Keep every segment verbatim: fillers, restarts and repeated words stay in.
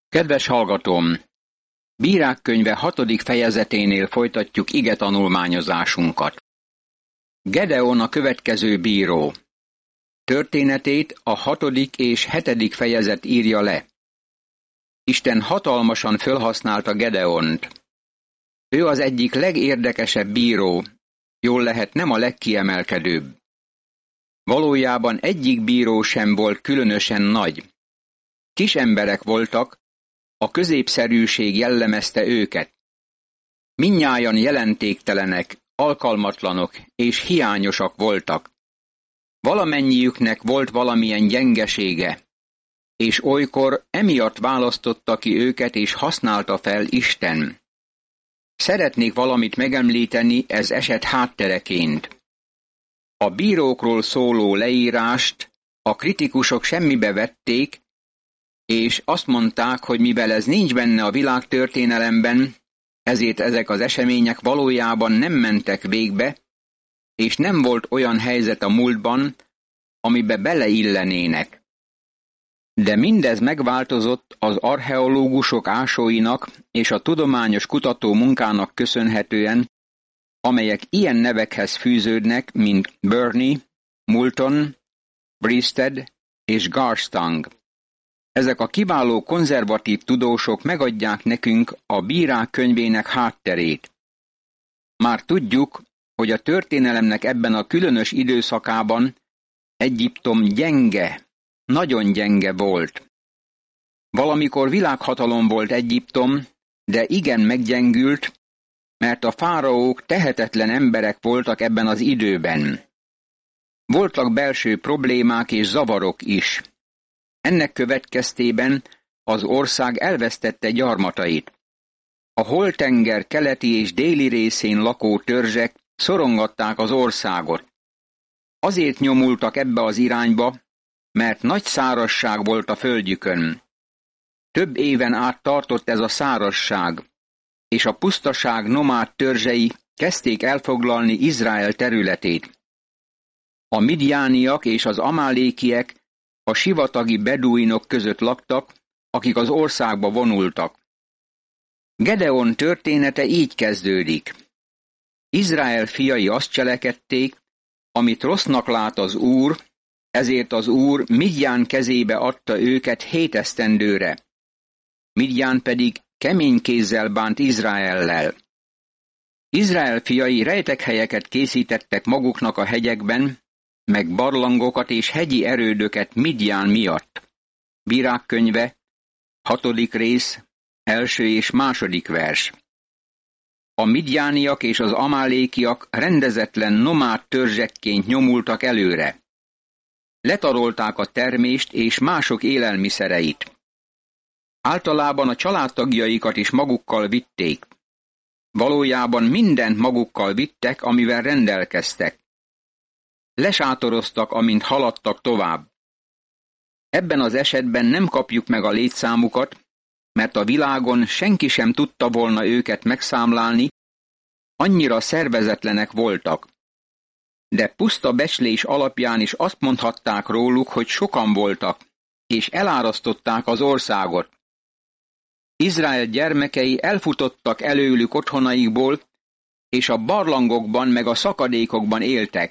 Kedves hallgatóm! Bírák könyve hatodik fejezeténél folytatjuk igetanulmányozásunkat. Gedeon a következő bíró. Történetét a hatodik és hetedik fejezet írja le. Isten hatalmasan fölhasználta Gedeont. Ő az egyik legérdekesebb bíró, jól lehet nem a legkiemelkedőbb. Valójában egyik bíró sem volt különösen nagy. Kis emberek voltak, a középszerűség jellemezte őket. Mindnyájan jelentéktelenek, alkalmatlanok és hiányosak voltak. Valamennyiüknek volt valamilyen gyengesége, és olykor emiatt választotta ki őket és használta fel Isten. Szeretnék valamit megemlíteni ez eset háttereként. A bírókról szóló leírást a kritikusok semmibe vették, és azt mondták, hogy mivel ez nincs benne a világtörténelemben, ezért ezek az események valójában nem mentek végbe, és nem volt olyan helyzet a múltban, amibe beleillenének. De mindez megváltozott az archeológusok ásóinak és a tudományos kutató munkának köszönhetően, amelyek ilyen nevekhez fűződnek, mint Burney, Moulton, Breasted és Garstang. Ezek a kiváló konzervatív tudósok megadják nekünk a Bírák könyvének hátterét. Már tudjuk, hogy a történelemnek ebben a különös időszakában Egyiptom gyenge, nagyon gyenge volt. Valamikor világhatalom volt Egyiptom, de igen meggyengült, mert a fáraók tehetetlen emberek voltak ebben az időben. Voltak belső problémák és zavarok is. Ennek következtében az ország elvesztette gyarmatait. A Holtenger keleti és déli részén lakó törzsek szorongatták az országot. Azért nyomultak ebbe az irányba, mert nagy szárazság volt a földjükön. Több éven át tartott ez a szárazság, és a pusztaság nomád törzsei kezdték elfoglalni Izrael területét. A midjániak és az amálékiek a sivatagi beduinok között laktak, akik az országba vonultak. Gedeon története így kezdődik. Izrael fiai azt cselekedték, amit rossznak lát az Úr, ezért az Úr Midján kezébe adta őket hét esztendőre. Midján pedig kemény kézzel bánt Izraellel. Izrael fiai rejtekhelyeket készítettek maguknak a hegyekben, meg barlangokat és hegyi erődöket Midján miatt. Bírák könyve, hatodik rész, első és második vers. A midjániak és az amálékiak rendezetlen nomád törzsekként nyomultak előre. Letarolták a termést és mások élelmiszereit. Általában a családtagjaikat is magukkal vitték. Valójában mindent magukkal vittek, amivel rendelkeztek. Lesátoroztak, amint haladtak tovább. Ebben az esetben nem kapjuk meg a létszámukat, mert a világon senki sem tudta volna őket megszámlálni, annyira szervezetlenek voltak. De puszta becslés alapján is azt mondhatták róluk, hogy sokan voltak, és elárasztották az országot. Izrael gyermekei elfutottak előlük otthonaikból, és a barlangokban meg a szakadékokban éltek.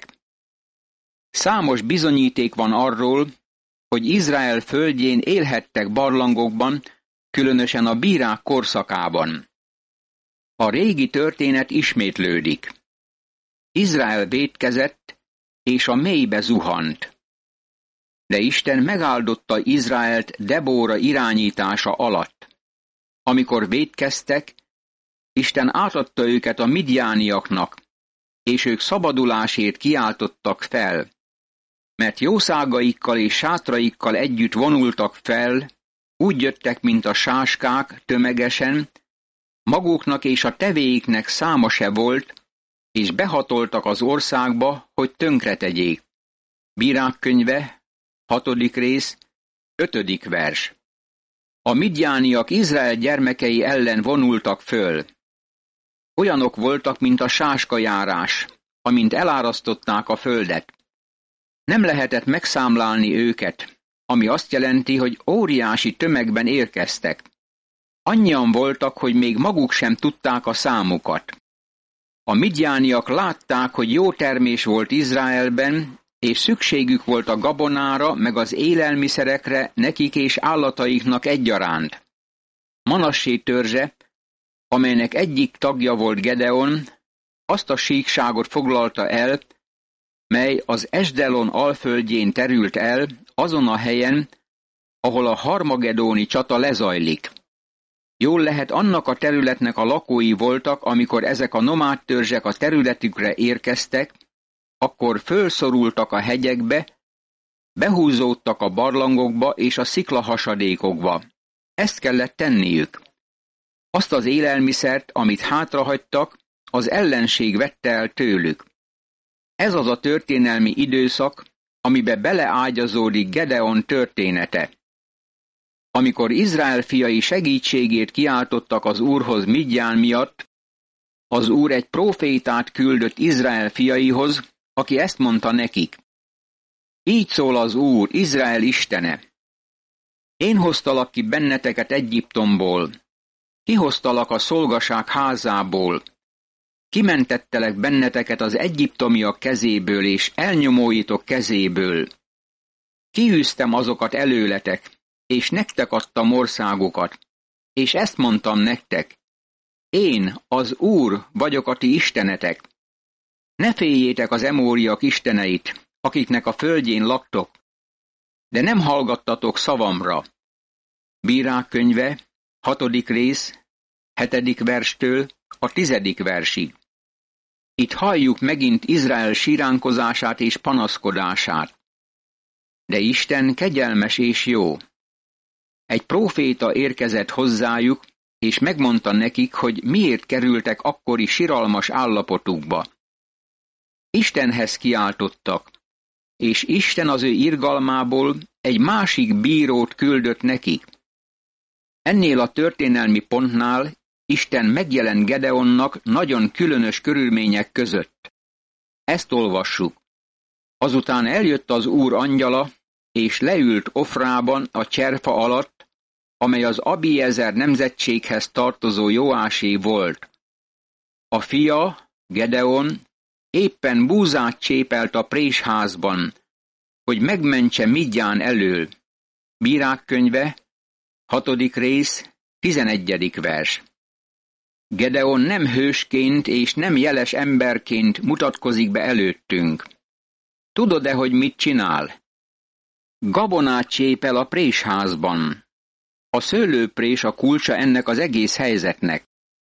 Számos bizonyíték van arról, hogy Izrael földjén élhettek barlangokban, különösen a bírák korszakában. A régi történet ismétlődik. Izrael vétkezett, és a mélybe zuhant. De Isten megáldotta Izraelt Debóra irányítása alatt. Amikor vétkeztek, Isten átadta őket a midjániaknak, és ők szabadulásért kiáltottak fel, mert jószágaikkal és sátraikkal együtt vonultak fel, úgy jöttek, mint a sáskák, tömegesen, maguknak és a tevéiknek száma se volt, és behatoltak az országba, hogy tönkretegyék. Bírák könyve, hatodik rész, ötödik vers. A midjániak Izrael gyermekei ellen vonultak föl. Olyanok voltak, mint a sáskajárás, amint elárasztották a földet. Nem lehetett megszámlálni őket, ami azt jelenti, hogy óriási tömegben érkeztek. Annyian voltak, hogy még maguk sem tudták a számukat. A midjániak látták, hogy jó termés volt Izraelben, és szükségük volt a gabonára, meg az élelmiszerekre nekik és állataiknak egyaránt. Manassé törzse, amelynek egyik tagja volt Gedeon, azt a síkságot foglalta el, mely az Esdelon alföldjén terült el, azon a helyen, ahol a harmagedóni csata lezajlik. Jól lehet, annak a területnek a lakói voltak, amikor ezek a nomád törzsek a területükre érkeztek, akkor fölszorultak a hegyekbe, behúzódtak a barlangokba és a sziklahasadékokba. Ezt kellett tenniük. Azt az élelmiszert, amit hátrahagytak, az ellenség vette el tőlük. Ez az a történelmi időszak, amibe beleágyazódik Gedeon története. Amikor Izrael fiai segítségét kiáltottak az Úrhoz Midján miatt, az Úr egy prófétát küldött Izrael fiaihoz, aki ezt mondta nekik. Így szól az Úr, Izrael istene. Én hoztalak ki benneteket Egyiptomból, kihoztalak a szolgaság házából, kimentettelek benneteket az egyiptomiak kezéből és elnyomóitok kezéből. Kiűztem azokat előletek, és nektek adtam országokat, és ezt mondtam nektek. Én, az Úr vagyok a ti istenetek. Ne féljétek az emóriak isteneit, akiknek a földjén laktok, de nem hallgattatok szavamra. Bírák könyve, hatodik rész, hetedik verstől a tizedik versig. Itt halljuk megint Izrael síránkozását és panaszkodását. De Isten kegyelmes és jó. Egy próféta érkezett hozzájuk, és megmondta nekik, hogy miért kerültek akkori siralmas állapotukba. Istenhez kiáltottak, és Isten az ő irgalmából egy másik bírót küldött nekik. Ennél a történelmi pontnál Isten megjelent Gedeonnak nagyon különös körülmények között. Ezt olvassuk. Azután eljött az Úr angyala, és leült Ofrában a cserfa alatt, amely az Abiezer nemzetséghez tartozó Joásé volt. A fia, Gedeon, éppen búzát csépelt a présházban, hogy megmentse Midján elől. Bírák könyve, hatodik rész, tizenegyedik vers. Gedeon nem hősként és nem jeles emberként mutatkozik be előttünk. Tudod-e, hogy mit csinál? Gabonát csépel a présházban. A szőlőprés a kulcsa ennek az egész helyzetnek.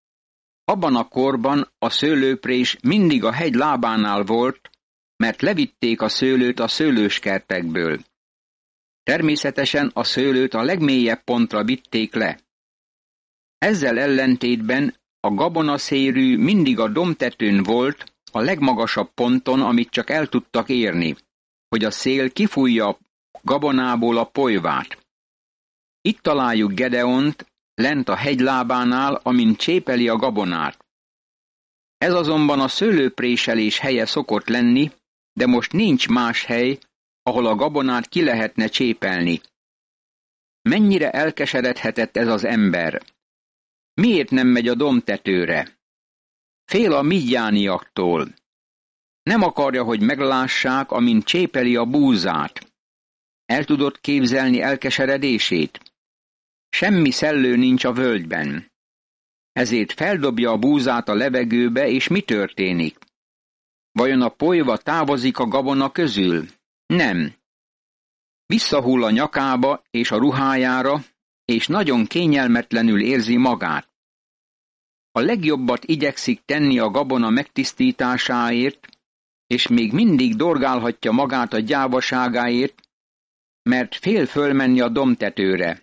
Abban a korban a szőlőprés mindig a hegy lábánál volt, mert levitték a szőlőt a szőlőskertekből. Természetesen a szőlőt a legmélyebb pontra vitték le. Ezzel ellentétben a gabonaszérű mindig a dombtetőn volt, a legmagasabb ponton, amit csak el tudtak érni, hogy a szél kifújja a gabonából a polyvát. Itt találjuk Gedeont lent a hegylábánál, amint csépeli a gabonát. Ez azonban a szőlőpréselés helye szokott lenni, de most nincs más hely, ahol a gabonát ki lehetne csépelni. Mennyire elkeseredhetett ez az ember? Miért nem megy a dombtetőre? Fél a midjániaktól. Nem akarja, hogy meglássák, amint csépeli a búzát. El tudod képzelni elkeseredését? Semmi szellő nincs a völgyben. Ezért feldobja a búzát a levegőbe, és mi történik? Vajon a polyva távozik a gabona közül? Nem. Visszahull a nyakába és a ruhájára, és nagyon kényelmetlenül érzi magát. A legjobbat igyekszik tenni a gabona megtisztításáért, és még mindig dorgálhatja magát a gyávaságáért, mert fél fölmenni a dombtetőre.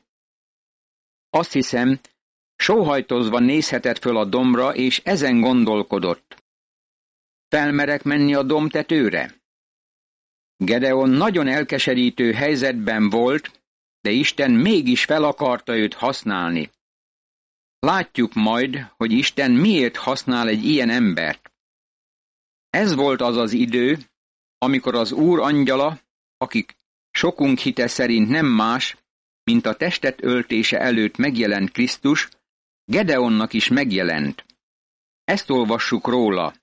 Azt hiszem, sóhajtozva nézhetett föl a dombra, és ezen gondolkodott. Felmerek menni a dombtetőre? Gedeon nagyon elkeserítő helyzetben volt, de Isten mégis fel akarta őt használni. Látjuk majd, hogy Isten miért használ egy ilyen embert. Ez volt az az idő, amikor az Úr angyala, akik sokunk hite szerint nem más, mint a testet öltése előtt megjelent Krisztus, Gedeonnak is megjelent. Ezt olvassuk róla.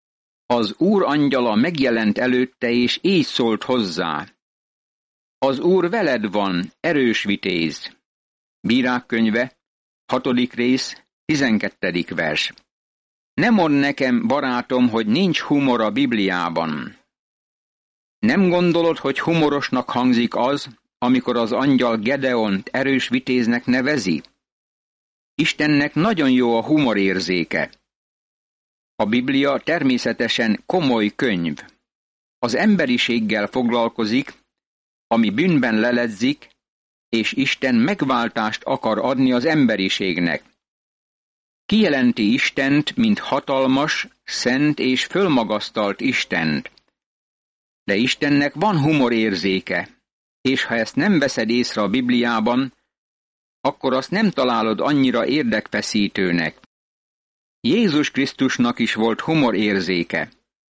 Az Úr angyala megjelent előtte, és így szólt hozzá. Az Úr veled van, erős vitéz. Bírák könyve, hatodik rész, tizenkettedik vers. Ne mondd nekem, barátom, hogy nincs humor a Bibliában. Nem gondolod, hogy humorosnak hangzik az, amikor az angyal Gedeont erős vitéznek nevezi? Istennek nagyon jó a humorérzéke. A Biblia természetesen komoly könyv. Az emberiséggel foglalkozik, ami bűnben leledzik, és Isten megváltást akar adni az emberiségnek. Kijelenti Istent, mint hatalmas, szent és fölmagasztalt Istent. De Istennek van humorérzéke, és ha ezt nem veszed észre a Bibliában, akkor azt nem találod annyira érdekfeszítőnek. Jézus Krisztusnak is volt humorérzéke.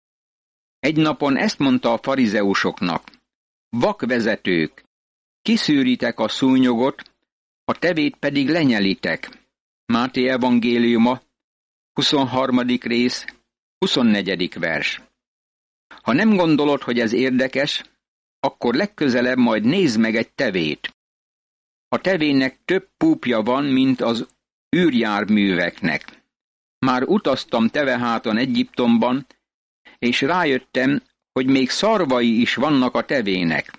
Egy napon ezt mondta a farizeusoknak: vakvezetők, kiszűritek a szúnyogot, a tevét pedig lenyelitek. Máté evangéliuma, huszonharmadik rész, huszonnegyedik vers. Ha nem gondolod, hogy ez érdekes, akkor legközelebb majd nézd meg egy tevét. A tevének több púpja van, mint az űrjárműveknek. Már utaztam teveháton Egyiptomban, és rájöttem, hogy még szarvai is vannak a tevének.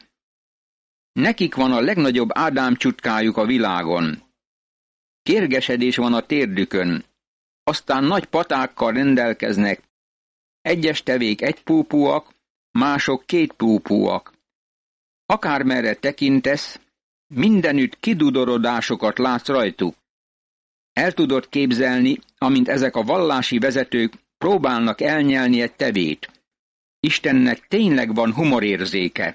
Nekik van a legnagyobb ádámcsutkájuk a világon. Kérgesedés van a térdükön, aztán nagy patákkal rendelkeznek. Egyes tevék egy púpúak, mások két púpúak. Akármerre tekintesz, mindenütt kidudorodásokat látsz rajtuk. El tudod képzelni, amint ezek a vallási vezetők próbálnak elnyelni egy tevét. Istennek tényleg van humorérzéke.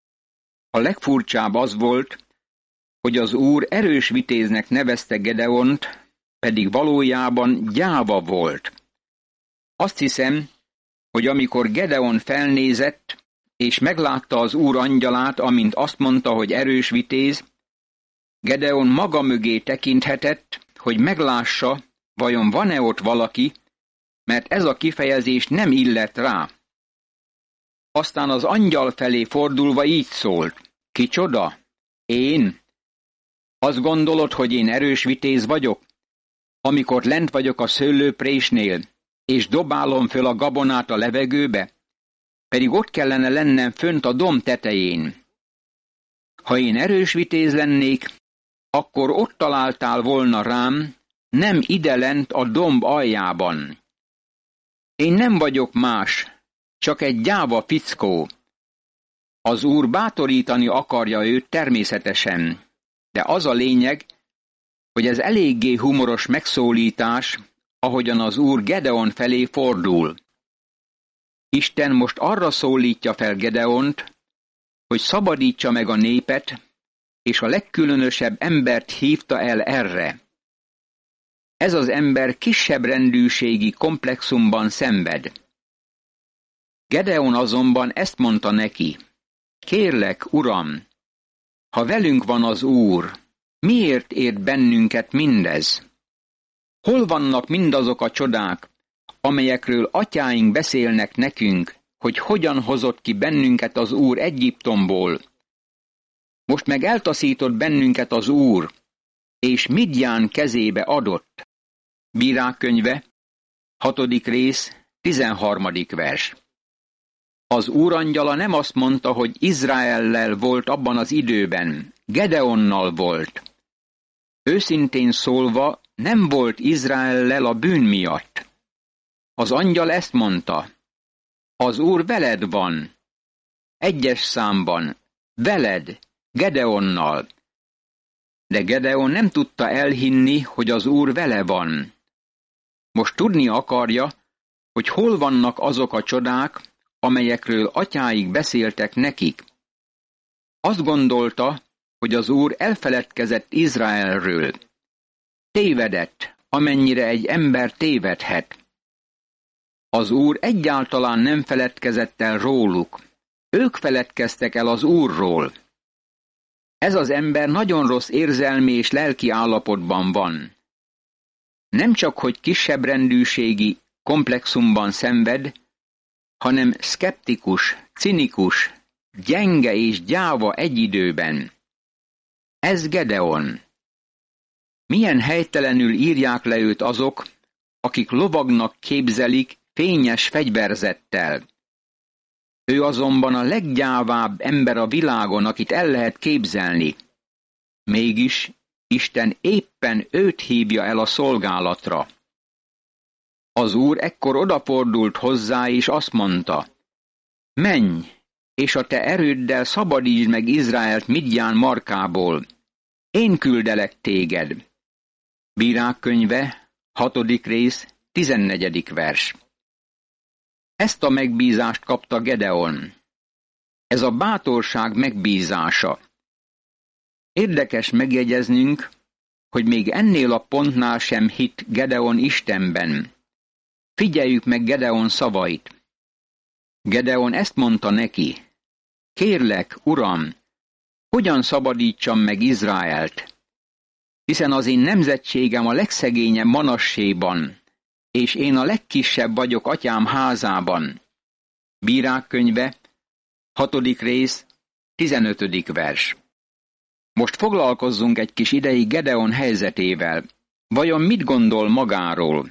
A legfurcsább az volt, hogy az Úr erős vitéznek nevezte Gedeont, pedig valójában gyáva volt. Azt hiszem, hogy amikor Gedeon felnézett, és meglátta az Úr angyalát, amint azt mondta, hogy erős vitéz, Gedeon maga mögé tekinthetett, hogy meglássa, vajon van-e ott valaki, mert ez a kifejezés nem illett rá. Aztán az angyal felé fordulva így szólt: kicsoda? Én? Azt gondolod, hogy én erős vitéz vagyok, amikor lent vagyok a szőlőprésnél, és dobálom föl a gabonát a levegőbe, pedig ott kellene lennem fönt a domb tetején. Ha én erős vitéz lennék, akkor ott találtál volna rám, nem ide lent a domb aljában. Én nem vagyok más, csak egy gyáva fickó. Az Úr bátorítani akarja őt természetesen, de az a lényeg, hogy ez eléggé humoros megszólítás, ahogyan az Úr Gedeon felé fordul. Isten most arra szólítja fel Gedeont, hogy szabadítsa meg a népet, és a legkülönösebb embert hívta el erre. Ez az ember kisebb rendűségi komplexumban szenved. Gedeon azonban ezt mondta neki: kérlek, Uram, ha velünk van az Úr, miért ért bennünket mindez? Hol vannak mindazok a csodák, amelyekről atyáink beszélnek nekünk, hogy hogyan hozott ki bennünket az Úr Egyiptomból? Most meg eltaszított bennünket az Úr, és Midján kezébe adott. Bírák könyve, hatodik rész, tizenharmadik vers. Az Úr angyala nem azt mondta, hogy Izraellel volt abban az időben, Gedeonnal volt. Őszintén szólva, nem volt Izraellel a bűn miatt. Az angyal ezt mondta: az Úr veled van. Egyes számban, veled, Gedeonnal. De Gedeon nem tudta elhinni, hogy az Úr vele van. Most tudni akarja, hogy hol vannak azok a csodák, amelyekről atyáik beszéltek nekik. Azt gondolta, hogy az Úr elfeledkezett Izraelről. Tévedett, amennyire egy ember tévedhet. Az Úr egyáltalán nem feledkezett el róluk. Ők feledkeztek el az Úrról. Ez az ember nagyon rossz érzelmi és lelki állapotban van. nem csak hogy kisebbrendűségi komplexumban szenved, hanem szkeptikus, cinikus, gyenge és gyáva egy időben. Ez Gedeon. Milyen helytelenül írják le őt azok, akik lovagnak képzelik fényes fegyverzettel. Ő azonban a leggyávább ember a világon, akit el lehet képzelni. Mégis Isten éppen őt hívja el a szolgálatra. Az Úr ekkor odafordult hozzá, és azt mondta: menj, és a te erőddel szabadítsd meg Izraelt Midján markából. Én küldelek téged. Bírák könyve, hatodik rész, tizennegyedik vers. Ezt a megbízást kapta Gedeon. Ez a bátorság megbízása. Érdekes megjegyeznünk, hogy még ennél a pontnál sem hitt Gedeon Istenben. Figyeljük meg Gedeon szavait. Gedeon ezt mondta neki: kérlek, Uram, hogyan szabadítsam meg Izraelt? Hiszen az én nemzetségem a legszegényebb Manasséban, és én a legkisebb vagyok atyám házában. Bírák könyve, hatodik rész, tizenötödik vers. Most foglalkozzunk egy kis ideig Gedeon helyzetével. Vajon mit gondol magáról?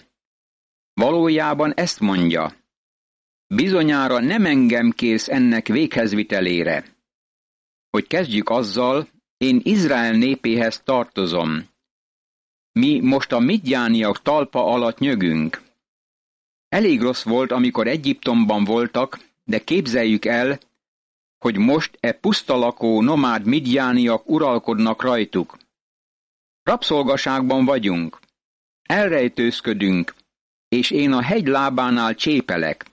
Valójában ezt mondja: bizonyára nem engem kérsz ennek véghezvitelére. Hogy kezdjük azzal, én Izrael népéhez tartozom. Mi most a midjániak talpa alatt nyögünk. Elég rossz volt, amikor Egyiptomban voltak, de képzeljük el, hogy most e pusztalakó nomád midjániak uralkodnak rajtuk. Rabszolgaságban vagyunk, elrejtőzködünk, és én a hegy lábánál csépelek.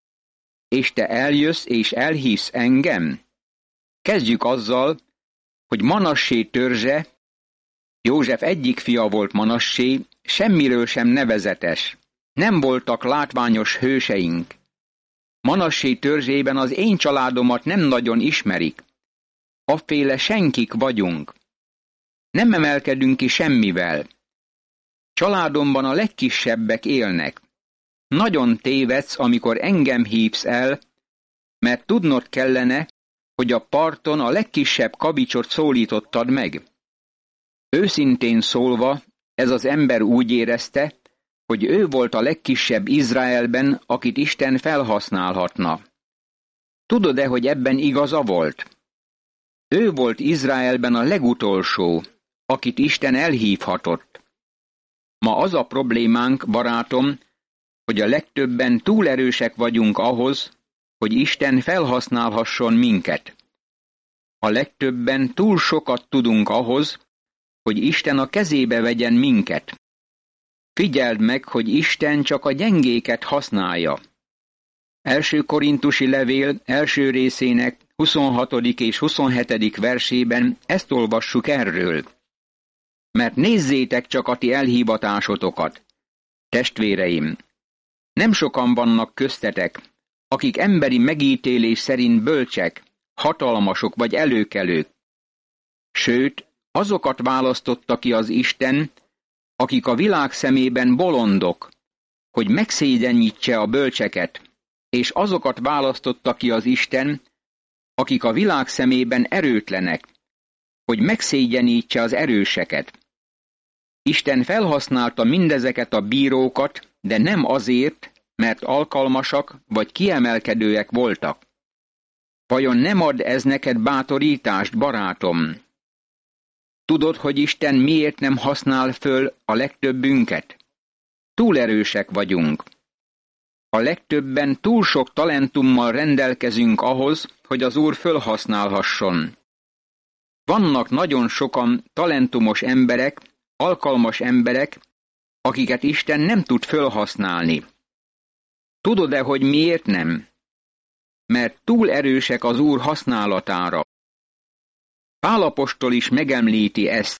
És te eljössz és elhívsz engem? Kezdjük azzal, hogy Manassé törzse, József egyik fia volt Manassé, semmiről sem nevezetes. Nem voltak látványos hőseink. Manassé törzsében az én családomat nem nagyon ismerik. Afféle senkik vagyunk. Nem emelkedünk ki semmivel. Családomban a legkisebbek élnek. Nagyon tévedsz, amikor engem hívsz el, mert tudnod kellene, hogy a parton a legkisebb kabicsot szólítottad meg. Őszintén szólva, ez az ember úgy érezte, hogy ő volt a legkisebb Izraelben, akit Isten felhasználhatna. Tudod-e, hogy ebben igaza volt? Ő volt Izraelben a legutolsó, akit Isten elhívhatott. Ma az a problémánk, barátom, hogy a legtöbben túl erősek vagyunk ahhoz, hogy Isten felhasználhasson minket. A legtöbben túl sokat tudunk ahhoz, hogy Isten a kezébe vegyen minket. Figyeld meg, hogy Isten csak a gyengéket használja. Első Korintusi levél első részének huszonhatodik és huszonhetedik versében ezt olvassuk erről. Mert nézzétek csak a ti elhívatásotokat, testvéreim! Nem sokan vannak köztetek, akik emberi megítélés szerint bölcsek, hatalmasok vagy előkelők. Sőt, azokat választotta ki az Isten, akik a világ szemében bolondok, hogy megszégyenítse a bölcseket, és azokat választotta ki az Isten, akik a világ szemében erőtlenek, hogy megszégyenítse az erőseket. Isten felhasználta mindezeket a bírókat, de nem azért, mert alkalmasak vagy kiemelkedőek voltak. Vajon nem ad ez neked bátorítást, barátom? Tudod, hogy Isten miért nem használ föl a legtöbbünket? Túl erősek vagyunk. A legtöbben túl sok talentummal rendelkezünk ahhoz, hogy az Úr fölhasználhasson. Vannak nagyon sokan talentumos emberek, alkalmas emberek, akiket Isten nem tud fölhasználni. Tudod-e, hogy miért nem? Mert túl erősek az Úr használatára. Pál apostol is megemlíti ezt,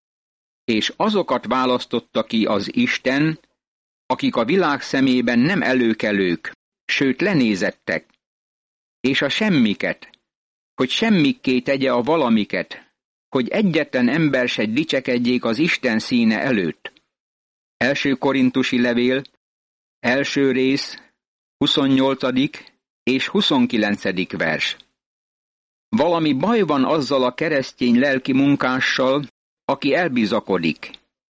és azokat választotta ki az Isten, akik a világ szemében nem előkelők, sőt lenézettek, és a semmiket, hogy semmikké tegye a valamiket, hogy egyetlen ember se dicsekedjék az Isten színe előtt. Első korintusi levél, első rész, huszonnyolcadik és huszonkilencedik vers. Valami baj van azzal a keresztény lelki munkással, aki elbizakodik.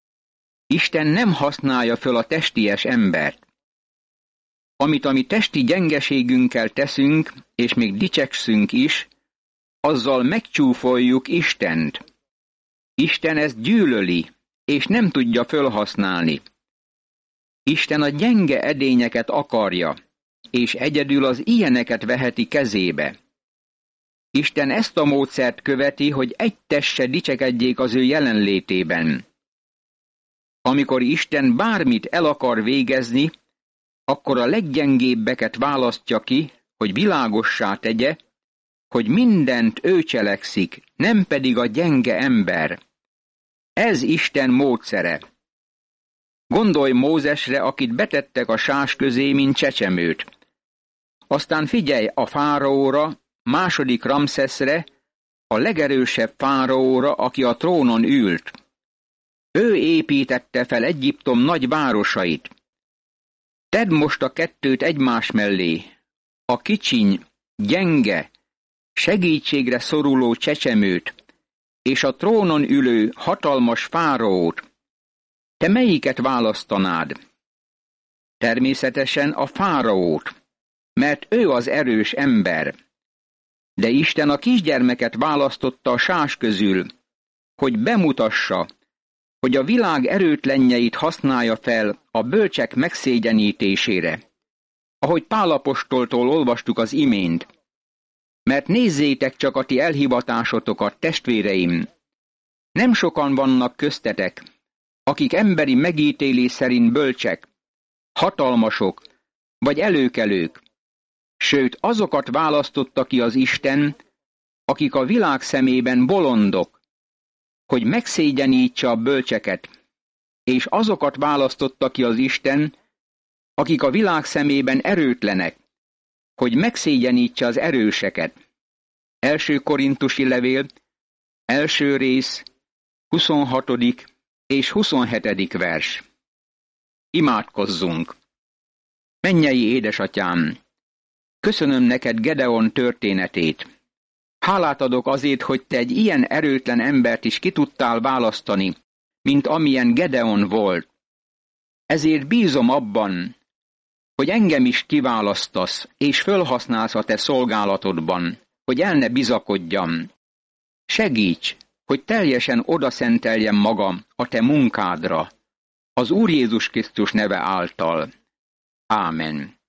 Isten nem használja föl a testies embert. Amit a mi testi gyengeségünkkel teszünk, és még dicsekszünk is, azzal megcsúfoljuk Istent. Isten ezt gyűlöli, és nem tudja fölhasználni. Isten a gyenge edényeket akarja, és egyedül az ilyeneket veheti kezébe. Isten ezt a módszert követi, hogy egy test se dicsekedjék az ő jelenlétében. Amikor Isten bármit el akar végezni, akkor a leggyengébbeket választja ki, hogy világossá tegye, hogy mindent ő cselekszik, nem pedig a gyenge ember. Ez Isten módszere. Gondolj Mózesre, akit betettek a sás közé, mint csecsemőt. Aztán figyelj a fáraóra, második Ramszeszre, a legerősebb fáraóra, aki a trónon ült. Ő építette fel Egyiptom nagy városait. Tedd most a kettőt egymás mellé, a kicsiny, gyenge, segítségre szoruló csecsemőt, és a trónon ülő hatalmas fáraót. Te melyiket választanád? Természetesen a fáraót, mert ő az erős ember. De Isten a kisgyermeket választotta a sás közül, hogy bemutassa, hogy a világ erőtlenjeit használja fel a bölcsek megszégyenítésére, ahogy Pál apostoltól olvastuk az imént. Mert nézzétek csak a ti elhivatásotokat, testvéreim! Nem sokan vannak köztetek, akik emberi megítélés szerint bölcsek, hatalmasok vagy előkelők, sőt azokat választotta ki az Isten, akik a világ szemében bolondok, hogy megszégyenítse a bölcseket, és azokat választotta ki az Isten, akik a világ szemében erőtlenek, hogy megszégyenítse az erőseket. Első korintusi levél, első rész, huszonhatodik és huszonhetedik vers. Imádkozzunk! Mennyei édesatyám! Köszönöm neked Gedeon történetét. Hálát adok azért, hogy te egy ilyen erőtlen embert is ki tudtál választani, mint amilyen Gedeon volt. Ezért bízom abban, hogy engem is kiválasztasz, és fölhasználsz a te szolgálatodban, hogy el ne bizakodjam. Segíts, hogy teljesen odaszenteljem magam a te munkádra, az Úr Jézus Krisztus neve által. Ámen.